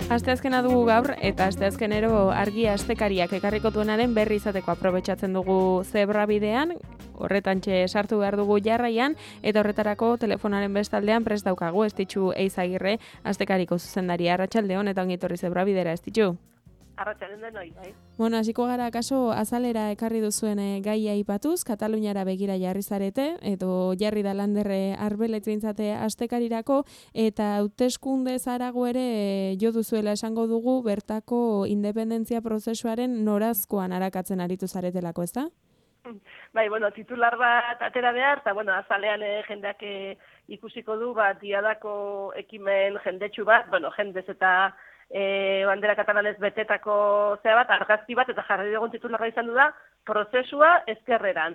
Asteazkena dugu gaur eta asteazkenero argia astekariak ekarriko duenaren berri izateko aprobetxatzen dugu zebrabidean, horretantxe sartu behar dugu jarraian eta horretarako telefonaren bestaldean prest daukagu Estitxu Eizagirre astekariko zuzendaria. Arratsaldeon eta ongi etorri zebrabidera, Estitxu. Arratsaldeon denoi, bai. Bueno, hasiko gara kaso azalera ekarri duzuen gaia aipatuz, Kataluniara begira jarri zarete, edo jarri da landerre arbeletzeintzate astekarirako, eta hauteskunde zarago ere jo duzuela esango dugu bertako independentzia prozesuaren norazkoan arakatzen aritu zaretelako, ezta? Bai, bueno, titular bat atera behar, eta bueno, azalean jendeak ikusiko du, diadako ekimen jendetsu bat, bueno, jendez eta bandera katalanez betetako zea bat, argazki bat, eta jarri dugun titularra izan du da, prozesua ezkerreran.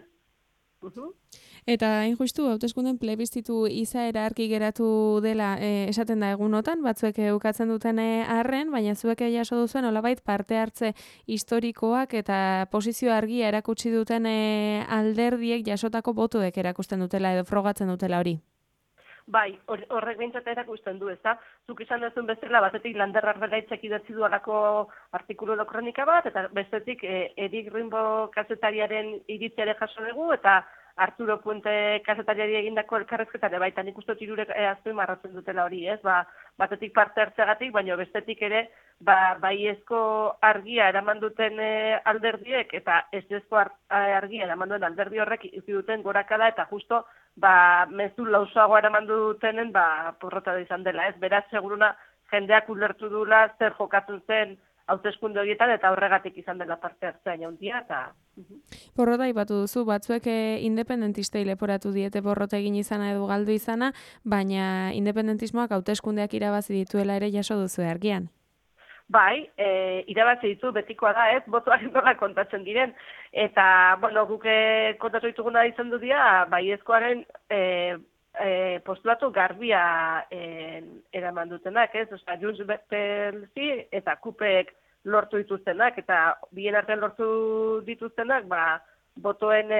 Eta hain justu, hauteskunden plebiztitu izaera argi geratu dela esaten da egunotan, batzuek ukatzen duten arren, baina zuek jaso duzuen olabait parte hartze historikoak eta posizio argia erakutsi duten alderdiek jasotako botuek erakusten dutela edo frogatzen dutela hori. Bai, horrek behintzat erakusten du, ezta? Zuk izan duzun bezala, batetik landerra arbelaitzek idatzi dualako artikulu edo kronika bat, eta bestetik Erik Rimbo kazetariaren iritzi ere jaso dugu, eta Arturo Puente kazetariari egindako elkarrezketare baita nik uste hirurek azpimarratzen dutela hori, ez? Batetik parte hartzeagatik, baina bestetik ere baiezko argia eraman duten alderdiek eta ezezko argia eraman duen alderdi horrek izan duten gorakada eta justo mezu lausoagoa eraman dutenen porrota da izan dela, ez? Beraz, seguruna jendeak ulertu dula zer jokatzen zen hauteskunde horietan eta horregatik izan dela parte hartzea jauntia eta... Porrota aipatu duzu, batzuek independentistei leporatu diete porrota egin izana edo galdu izana, baina independentismoak hauteskundeak irabazi dituela ere jaso duzu argian. Bai, irabazi ditu betikoa da, ez? Botoak nola kontatzen diren. Eta, bueno, guk kontatu dituguna izan du dira, baiezkoaren postulatu garbia eraman dutenak, ez? Osa, Junts Pelsi eta Kupek lortu dituztenak, eta bien artean lortu dituztenak, botoen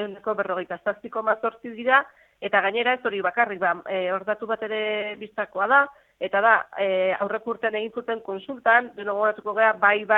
47,8 dira, eta gainera ez hori bakarrik, ordatu bat ere biztakoa da, eta da, aurreko urtean egin zuten konsultan, deno gogoratuko gara,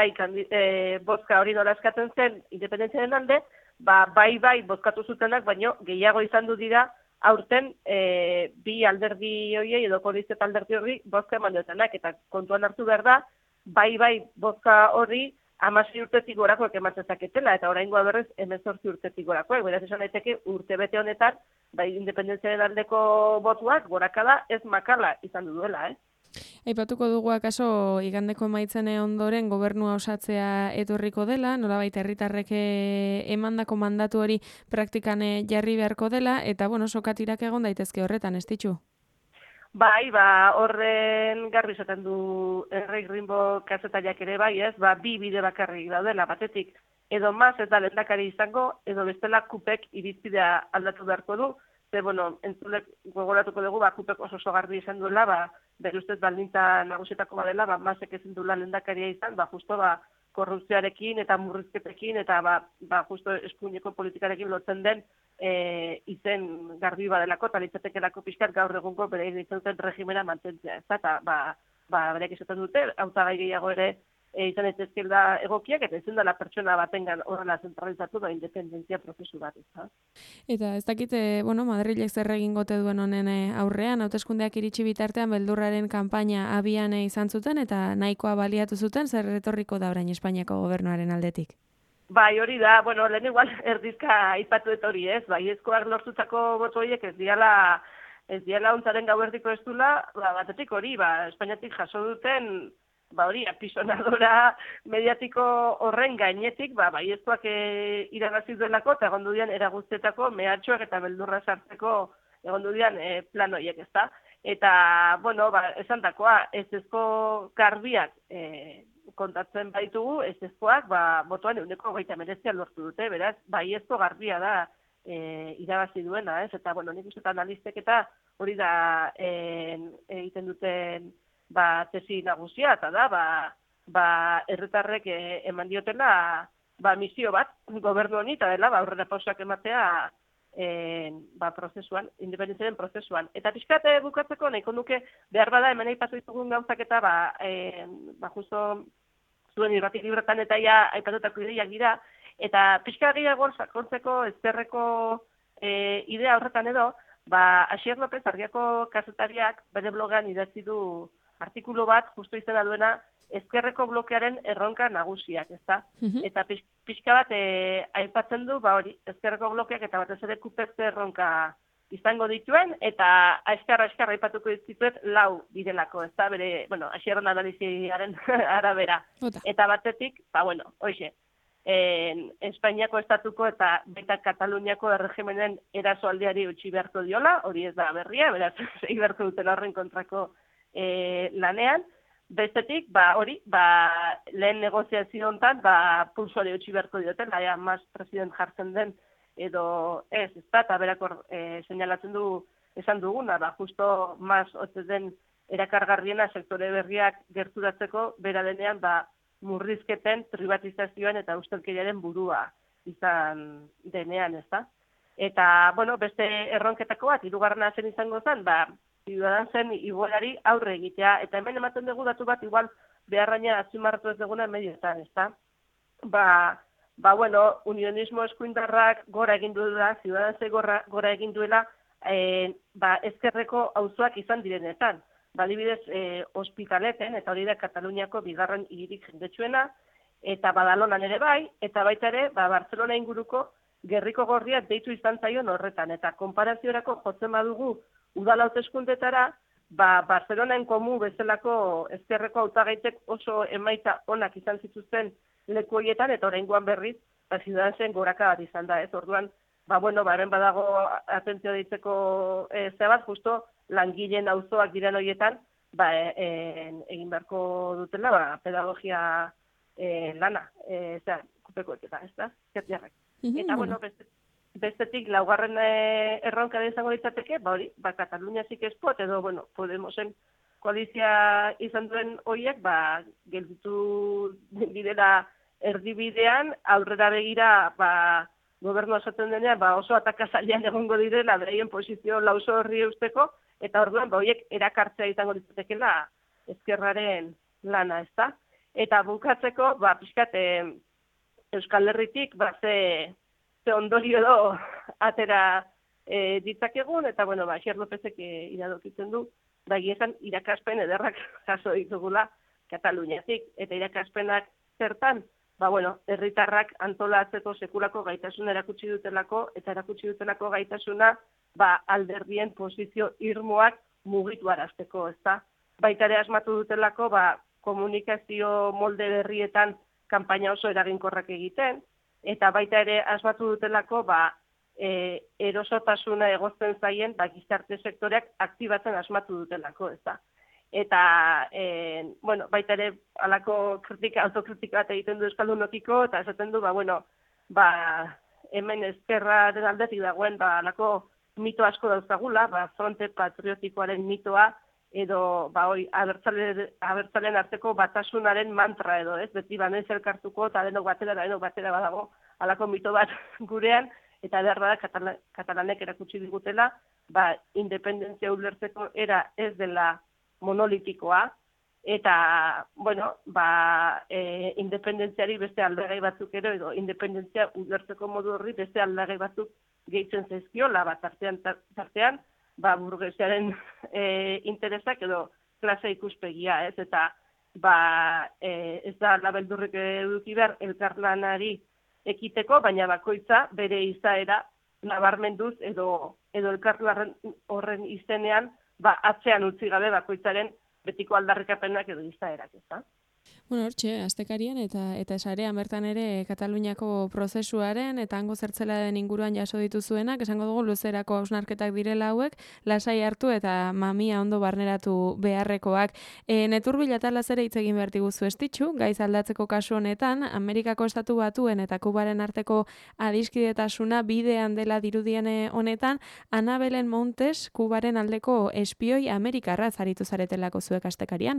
bozka hori nola eskatzen zen independentziaren alde, bai bozkatu zutenak, baino gehiago izan du dira, aurten bi alderdi horiei edo koalizio alderdi hori bozka eman dutenak, eta kontuan hartu behar da, bai bozka hori 16 urtetik gorakoek ematen zaketela, eta oraingoa berrez 18 urtetik gorakoek, beraz esan daiteke urtebete honetan, independentziaren aldeko botuak gorakada ez makala izan duela, Aipatuko dugu akaso igandeko emaitzen ondoren gobernua osatzea etorriko dela, nolabait herritarrek emandako mandatu hori praktikan jarri beharko dela, eta sokatirak egon daitezke horretan, Estitxu? Bai, horren garbi esaten du Erik Rimbo kazetariak ere bai, ez? Bi bide bakarrik daudela, batetik edo Mas ez da lehendakari izango, edo bestela Kupek iritzidea aldatu beharko du, entzulek gogoratuko dugu, Kupek oso garbi izan duela, bere ustez baldintza nagusietako badela, Masek ezin duela lehendakaria izan, justo korrupzioarekin eta murrizketekin, eta justo eskuineko politikarekin lotzen den izen garbi badelako, eta litzatekelako pixkat gaur egungo bere izan duten regimena mantentzea, ez da, eta berek esaten dute, hautagai gehiago ere izan daitezkeela egokiak, eta ezin dela pertsona batengan horrela zentralizatu independentzia prozesu bat, ez da. Eta ez dakite, Madrilek zer egingote duen honen aurrean, hauteskundeak iritsi bitartean beldurraren kanpaina abian izan zuten, eta nahikoa baliatu zuten, zer etorriko da orain Espainiako gobernuaren aldetik? Bai, hori da, lehen igual erdizka aipatu dut hori, ez? Baiezkoak lortutako boto horiek ez diala ontzaren gauerdiko ez dula, batetik hori, Espainiatik jaso duten, hori, apisonadora mediatiko horren gainetik, baiezkoak irabazi duelako, eta egon dudian eraguztetako mehatxoak eta beldurra sartzeko egon dudian plan horiek, ez da? Eta, esan dakoa, ez ezko garbiak kontatzen baitugu, ez ezkoak, botoan 29% lortu dute, beraz, baiezko garbia da irabazi duena, ez? Eta, nik uste analistek eta hori da egiten duten tesi nagusia, eta da, herritarrek eman diotela misio bat, gobernu honi, eta dela, aurrera pausak ematea prozesuan, independentziaren prozesuan. Eta pixkate bukatzeko nahiko nuke behar bada hemen aipatu ditugun gauzak eta justo zuen irrati libretan eta ja aipatutako ideiak dira, eta pixka gehiago sakontzeko ezkerreko idea horretan edo, Asier López, Argiako kazetariak, bere blogean idatzi du artikulu bat, justu izena duena, ezkerreko blokearen erronka nagusiak, ezta? Eta pixka bat aipatzen du, hori, ezkerreko blokeak eta batez ere kupezte erronka izango dituen, eta aizkarra aipatuko dizkituet 4 direlako, ezta? Bere, Asierren analiziaren arabera. Eta batetik, hoxe, Espainiako estatuko eta baita Kataluniako erregimenen erasoaldiari utzi beharko diola, hori ez da berria, beraz, segi beharko duten horren kontrako lanean. Bestetik, lehen negoziazio hontan, pulsuari utzi beharko dioten, mas president jartzen den edo ez, eta berakor seinalatzen du esan duguna, justo mas otzen den erakargarriena sektore berriak gerturatzeko, bera denean, murrizketen, privatizazioan eta ustelkeriaren burua izan denean, ezta? Eta, beste erronketako bat, 3. zen izango zen, Ciudadansen igualari aurre egitea, eta hemen ematen dugu datu bat, igual beharraina azpimarratu ez duguna medioetan, ezta? Unionismo eskuindarrak gora egin duela, Ciudadansek gora egin duela, ezkerreko auzoak izan direnetan. Adibidez, Hospitaleten, eta hori da Kataluniako 2. hiririk jendetsuena, eta Badalonan ere bai, eta baita ere, Barcelona inguruko Gerriko Gorria deitu izan zaion horretan, eta konparaziorako jotzen badugu udal hauteskundetara, Barcelonaen komu bezalako ezkerreko hautagaitek oso emaitza onak izan zituzten leku horietan, eta oraingoan berriz, Ciudadansen goraka bat izan da, ez? Orduan, hemen badago atentzio deitzeko zebat, justo, langileen auzoak diren horietan, egin beharko dutela, pedagogia lana, kupekoek ez da, zertiarrak. Eta, bestetik, 4. erronka da izango ditzateke, Katalunia zik espot, edo, Podemosen koalizia izan duen horiek, gelditu direla erdibidean, aurrera begira, gobernu osatzen denean, oso atakazailean egongo direla, beraien posizio lauso horri usteko, eta orduan, horiek erakartzea izango ditzatekela ezkerraren lana, ezta? Eta bukatzeko, pixkat, Euskal Herritik, ze ondorio edo atera ditzakegun, eta, Asier Lópezek iradokitzen du, esan irakaspen ederrak jaso ditugula Kataluniatik, eta irakaspenak zertan, herritarrak antolatzeko sekulako gaitasuna erakutsi dutelako, eta erakutsi dutelako gaitasuna, alderdien posizio irmoak mugitu arazteko, ezta? Baita ere asmatu dutelako, komunikazio molde berrietan kanpaina oso eraginkorrak egiten, eta baita ere asmatu dutelako, erosotasuna egozten zaien, gizarte sektoreak aktibatzen asmatu dutelako, ezta? Eta, baita ere, alako autokritika bat egiten du euskaldunokiko, eta esaten du, hemen ezkerraren aldetik dagoen, alako mito asko dauzkagula, fronte patriotikoaren mitoa, edo, abertzalen arteko batasunaren mantra edo, ez? Beti banez elkartuko, eta denok batera badago, alako mito bat gurean, eta behar bada katalanek erakutsi digutela, independentzia ulertzeko era ez dela monolitikoa, eta, independentziari beste aldagai batzuk edo independentzia ulertzeko modu horri beste aldagai batzuk gehitzen zaizkiola, tartean, burgesiaren interesak edo klase ikuspegia, ez? Eta, ez da labeldurrik eduki behar elkarlanari ekiteko, baina bakoitza bere izaera nabarmenduz edo elkarlan horren izenean, atzean utzi gabe bakoitzaren betiko aldarrikapenak edo izaerak, ez da? Hortxe, astekarian eta sarean bertan ere Kataluniako prozesuaren eta hango zertzelaren inguruan jaso dituzuenak, esango dugu luzerako hausnarketak direla hauek, lasai hartu eta mamia ondo barneratu beharrekoak. Neturbila eta lazere hitz egin behar diguzu estitxu, gaiz aldatzeko kasu honetan, Amerikako Estatu Batuen eta Kubaren arteko adiskidetasuna bidean dela dirudien honetan, Anabelen Montes, Kubaren aldeko espioi Amerikarra zaritu zaretelako zuek astekarian.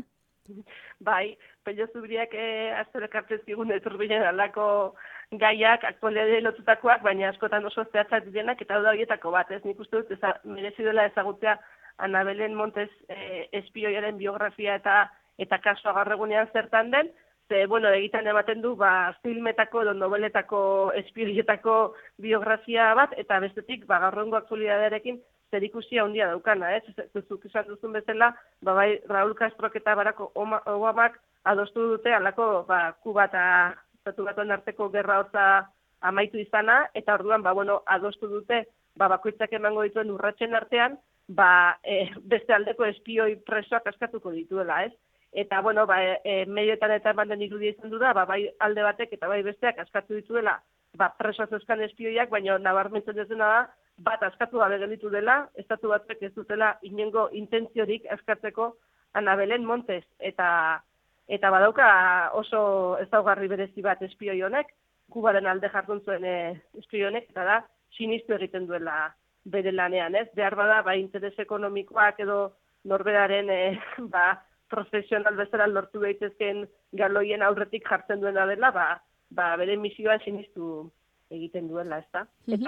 Bai, Pello Zubriak aztore kartezkigun eturbinen alako gaiak, aktualidade lotutakoak, baina askotan oso zehatzak direnak, eta da horietako bat, ez nik uste dut, merezi dela ezagutzea Ana Belen Montes espioiaren biografia eta kasua gaur egunean zertan den, ze, bueno, egiten ematen du, filmetako edo noveletako espioietako biografia bat, eta bestetik, gaur egungo aktualidadearekin zerikusia handia daukana, ez? Zuzuk izan duzun bezala, bai, Raúl Castrok eta Barack Obamak adostu dute alako, Kuba eta Estatu Batuen arteko gerra hotza amaitu izana, eta orduan, adostu dute, bakoitzak emango dituen urratsen artean, beste aldeko espioi presoak askatuko dituela, ez? Eta, medioetan eta eman irudia izan du da, bai alde batek eta bai besteak askatu dituela, presoak euskan espioiak, baina nabarmentzen ez dena da, bat askatu gabe gelditu dela, Estatu Batuek ez dutela inengo intentziorik askatzeko Ana Belen Montes, eta badauka oso ezaugarri berezi bat espioi honek, Kubaren alde jardun zuen espioi honek, eta da, sinistu egiten duela bere lanean, ez? Behar bada, interes ekonomikoak edo norberaren profesional bezala lortu daitezkeen galoien aurretik jartzen duena dela, bere misioan sinistu egiten duela, ezta? Eta,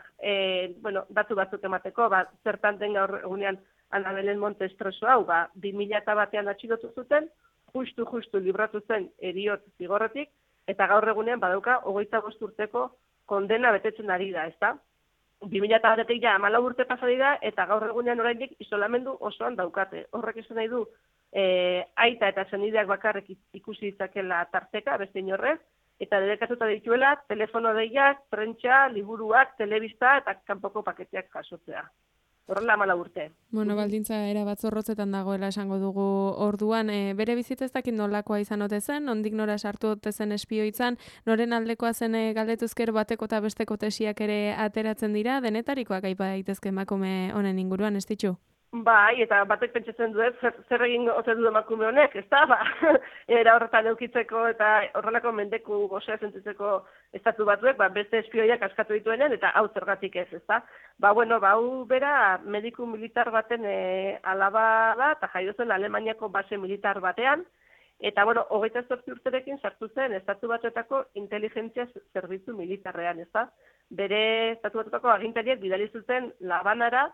datu batzuk emateko, zertan den gaur egunean Ana Belen Montes preso hau, 2001an atxilotu zuten, justu libratu zen heriotz zigorretik, eta gaur egunean badauka 25 urteko kondena betetzen ari da, ezta? 2001etik ja 14 urte pasa dira, eta gaur egunean oraindik isolamendu osoan daukate. Horrek esan nahi du, aita eta senideak bakarrik ikusi ditzakela tarteka, beste inorrez, eta dedikatuta dituela telefono deiak, prentsa, liburuak, telebista eta kanpoko paketeak jasotzea. Horrela 14 urte. Bueno, baldintza erabat zorrotzetan dagoela esango dugu orduan. Bere bizitza ez dakit nolakoa izan ote zen, nondik nora sartu ote zen espioitzan, noren aldekoa zen galdetuzker bateko eta besteko tesiak ere ateratzen dira, denetarikoak aipa daitezke emakume honen inguruan, ez ditxu? Bai, eta batek pentsatzen du, zer egin ote du emakume honek, ez da, era horretan eukitzeko eta horrelako mendeku gozea sentitzeko Estatu Batuek, beste espioiak askatu dituenen, eta hau zergatik ez da. Hau bera mediku militar baten alaba da, eta jaio zen Alemaniako base militar batean, eta, 28 urterekin sartu zen Estatu Batuetako inteligentzia zerbitzu militarrean, ez da. Bere Estatu Batuetako agintariak bidali zuten La Habanara,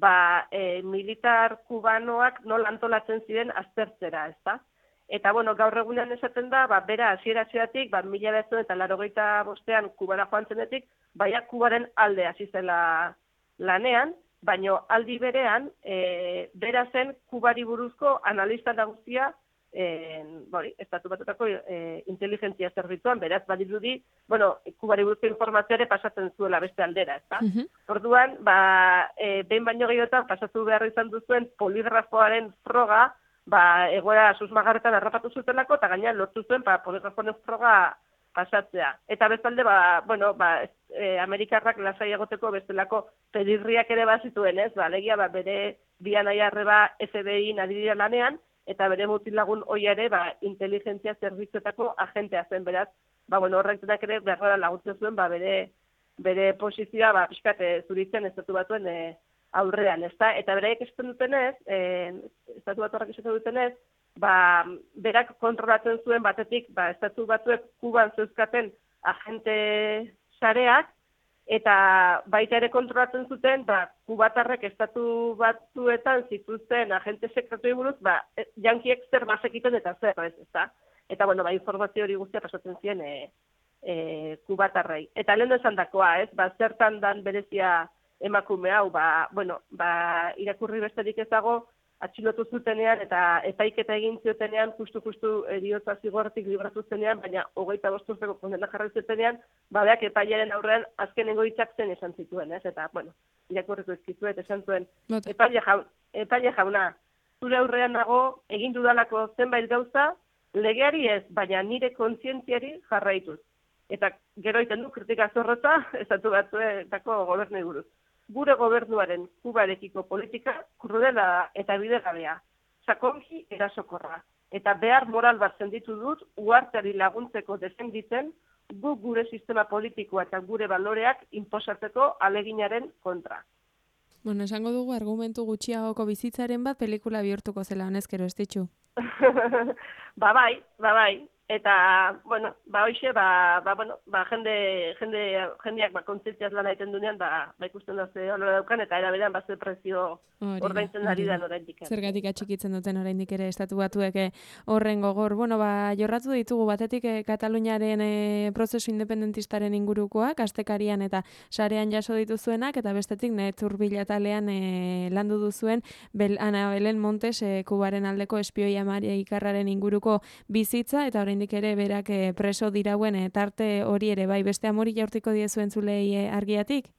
militar kubanoak nola antolatzen ziren aztertzera, ezta? Eta, gaur egunean esaten da, bera hasiera-hasieratik, 1985ean Kubara joan zenetik, Kubaren alde hasi zela lanean, baino aldi berean, bera zen Kubari buruzko analista nagusia Estatu Batuetako inteligentzia zerbitzuan, beraz, badirudi, Kubari buruzko informazioare pasatzen zuela beste aldera, ezta? Orduan, behin baino gehiotan pasatu behar izan duzuen poligrafoaren froga, egoera susmagarretan harrapatu zutelako, eta gainean lortu zuen poligrafoaren froga pasatzea. Eta bestalde, Amerikarrak lasai egoteko bestelako pedirriak ere bazituen, ez? Alegia, bere bianaia arreba FBI-n ari dira lanean, eta bere mutilagun hoi ere, inteligentzia zerbitzuetako agentea zen, beraz, horrek denak ere behar laguntzen zuen, bere posizioa, pixkat zuritzen Estatu Batuen aurrean, ezta? Eta bereik esaten dutenez, Estatu Batuarrak esaten dutenez, berak kontrolatzen zuen batetik, Estatu Batuek Kuban zeuzkaten agente sareak, eta baita ere kontrolatzen zuten, kubatarrek Estatu Batuetan zituzten agente sekretuei buruz, jankiek zer bazekiten eta zer, ezta? Eta, informazio hori guztia pasatzen ziren kubatarrei. Eta lehen esan dakoa, ez? Zertan dan berezia emakume hau, irakurri besterik ez dago, atxilotu zutenean eta epaiketa egin ziotenean, justu heriotza zigorretik libratu zenean, baina 25 urteko kondena jarri zutenean, beak epailearen aurrean azkenengo hitzak zen esan zituen, ez? Eta, irakurriko ezkizuet esan zuen, epaile jauna, zure aurrean nago, egin dudalako zenbait gauza, legeari ez, baina nire kontzientziari jarraituz. Eta gero egiten du kritika zorrotza, Estatu Batuetako gobernui buruz. Gure gobernuaren Kubarekiko politika krudela eta bidegabea, sakonki erasokorra. Eta behar moral bat senditu dut, uharteari laguntzeko defenditzen, gure sistema politikoa eta gure baloreak inposatzeko aleginaren kontra. Esango dugu argumentu gutxiagoko bizitzaren bat pelikula bihurtuko zela honezkero, ez ditxu? bai. Eta, bueno, hoxe, jendeak kontzientziaz lan egiten dunean, ikusten da ze hola daukan, eta eraberean ze prezio ordaintzen ari da oraindik. Zergatik atxikitzen duten oraindik ere estatu batuek horren gogor. Bueno, jorratu ditugu batetik Kataluniaren prozesu independentistaren ingurukoak, astekarian eta sarean jaso dituzuenak, eta bestetik Netur bilatalean landu duzuen Ana Belen Montes Kubaren aldeko espioi Maria Ikarraren inguruko bizitza, eta oraindik ere berak preso dirauen tarte hori ere bai, beste amori jaurtiko diezuen zulei argiatik?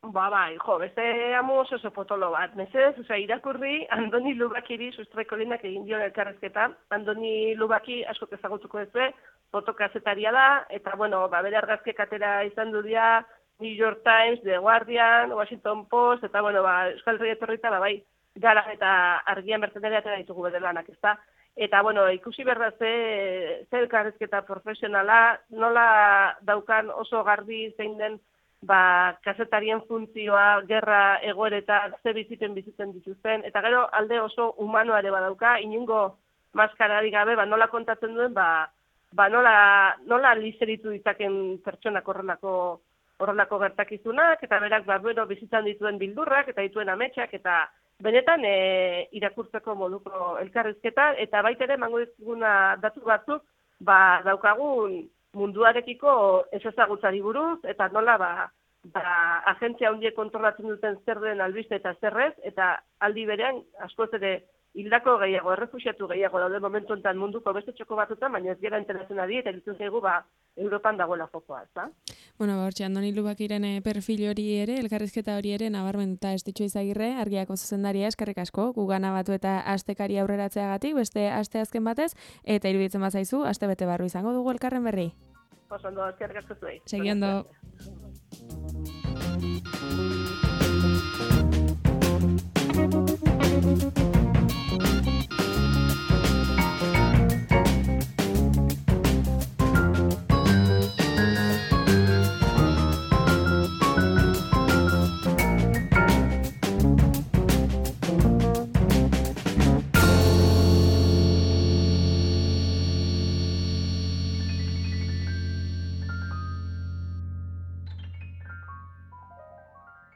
Beste amo oso potolo bat, mesez, irakurri Andoni Lubakiri Sustraikolinak egin dio elkarrezketa. Andoni Lubaki asko ezagutuko duzue, fotokazetaria da, eta, bere argazkiak atera izan du dira, New York Times, The Guardian, Washington Post, eta, Euskal Herria etorrita, gara eta argian bertzen ere atera ditugu bere lanak, ezta? Eta, ikusi berda ze elkarrezketa profesionala, nola daukan oso garbi zein den kazetarien funtzioa, gerra egoeretan, ze bizitzen dituzten, eta gero alde oso humanoa ere badauka, inungo maskarari gabe, nola kontatzen duen, nola lizeritu ditzaken pertsonak horrelako gertakizunak, eta berak bizitzan dituen bildurrak, eta dituen ametsak, eta benetan irakurtzeko moduko elkarrizketa, eta baitere emango dizkiguna datu batzuk, daukagun munduarekiko ezagutzari buruz, eta nola agentzia handiek kontrolatzen duten zer den albiste eta zerrez, eta aldi berean askoz ere hildako gehiago, errefuxiatu gehiago daude momentu enten munduko beste txoko batutan, baina ez gara enteratzen adi, eta ditzen zaigu Europan dagoela fokoa, ezta? Hortxe, Andoni Lubakiren perfil hori ere, elkarrizketa hori ere, nabarmenduta Estitxu Izagirre, argiako zuzendaria eskerrik asko, gugana batu eta astekari aurreratzeagatik, beste aste azken batez, eta iruditzen bazaizu, aste bete barru izango dugu elkarren berri. Oso ondo, eskerrik asko zuei. Segi ondo.